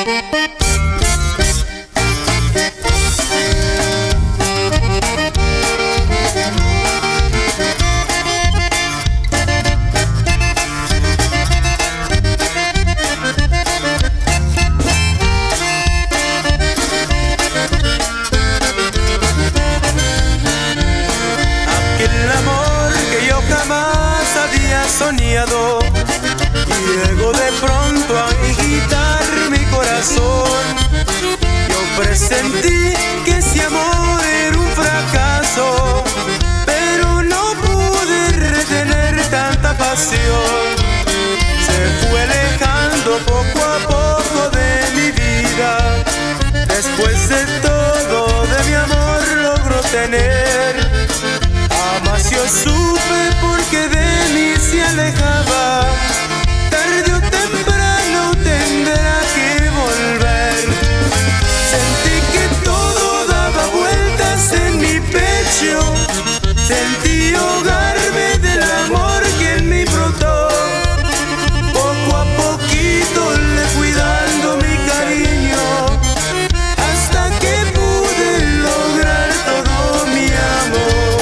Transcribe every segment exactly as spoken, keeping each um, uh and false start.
Soñado, llegó de pronto a agitar mi corazón. Yo presentí que ese amor era un fracaso, pero no pude retener tanta pasión. Se fue alejando poco a poco de mi vida. Después de todo de mi amor logró tener. Jamás yo supe porque de mí se alejaba. Tarde o temprano tendrá que volver. Sentí que todo daba vueltas en mi pecho. Sentí ahogarme del amor que en mí brotó. Poco a poquito le fui dando mi cariño, hasta que pude lograr todo mi amor.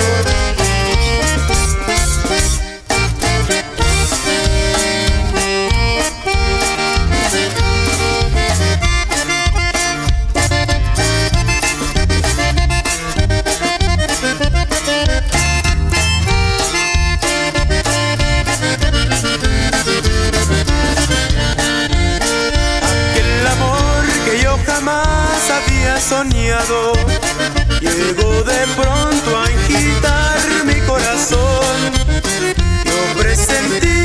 Jamás había soñado, llegó de pronto a agitar mi corazón. Yo presentí